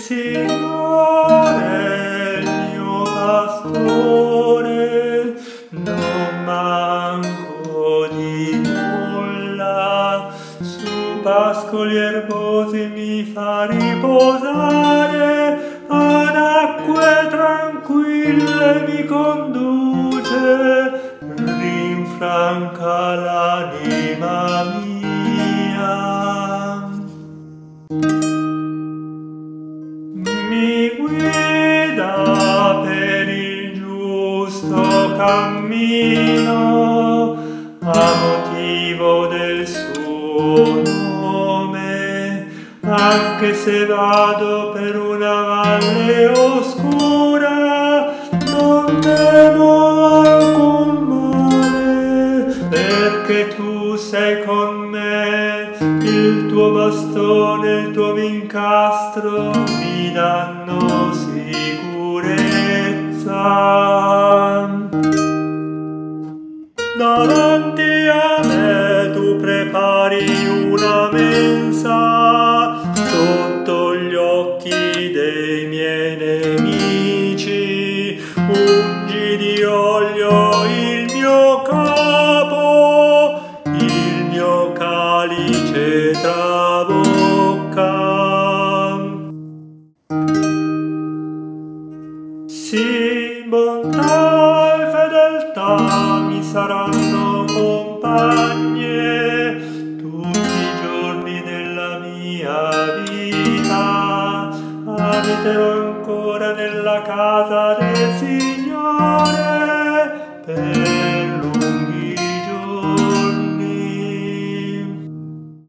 Signore, il mio pastore, non manco di nulla, su pascoli erbosi mi fa riposare, ad acque tranquille mi conduce, rinfranca l'anima mia. Mi guida per il giusto cammino a motivo del suo nome, anche se vado per una valle oscura, non temo alcun male, perché tu sei con me, il tuo bastone, il tuo vincastro mi danno sicurezza. Davanti a me tu prepari una mensa sotto gli occhi dei miei nemici, ungi di olio il mio capo, il mio calice trabocca. Sì, bontà e fedeltà mi saranno compagne tutti i giorni della mia vita. Abiterò ancora nella casa del Signore per